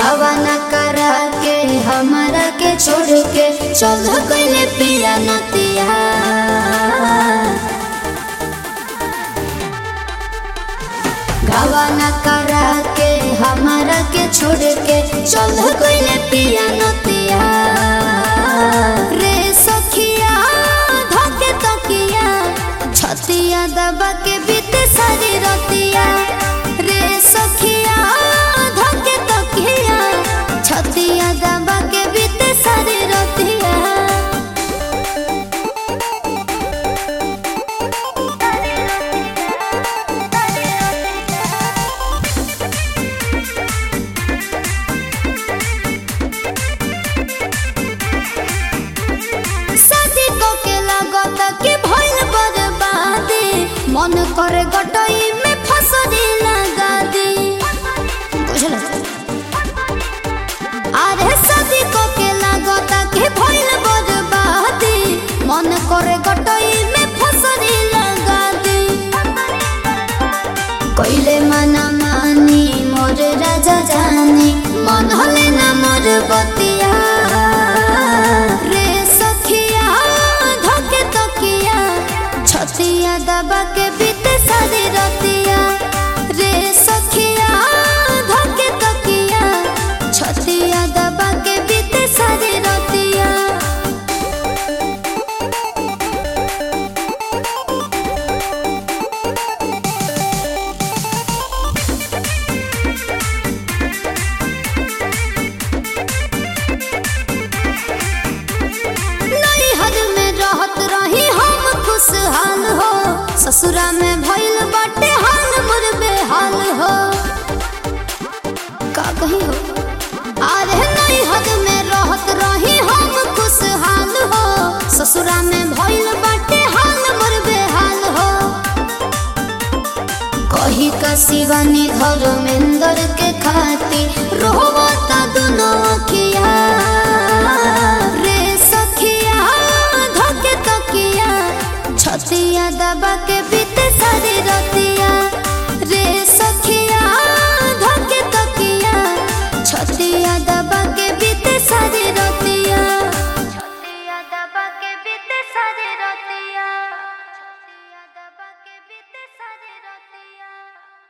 गावाना करा के हमारा के छोड़ के चल गइले पिया नतिया। गावाना करा के हमारा के छोड़ के चल गइले पिया नतिया। रे सखिया धके तकिया छतिया दबा के बीते सारी रतिया। रे सखिया धके तकिया छतिया दबा के बीते सारी रतिया। मन करे गटई में फसरी लगा दी। अरे शादी को के लागता के भइल बर्बादी। मन करे गटई में फसरी लगा दी। कइले मना मानी मोर राजा जानी मन हले ना मोर बतिया। रे सखिया धके तकिया छतिया दबा के बीते सारी रतिया। रे सखिया धके तकिया छतिया दबा के बीते सारी रतिया। नैहर में रहत रही हम खुशहाल हो। ससुरा में भइल बाटे हाल मोर बेहाल हो। का कही हो अरे नैहर में रहत रही हम खुशहाल हो। ससुरा में भइल बाटे हाल मोर बेहाल हो। कही का शिवानी धर्मेंद्र के खाती रोवता दोनों अखिया। रे सखिया धके तकिया छतिया दबा के बीते सारी रतिया।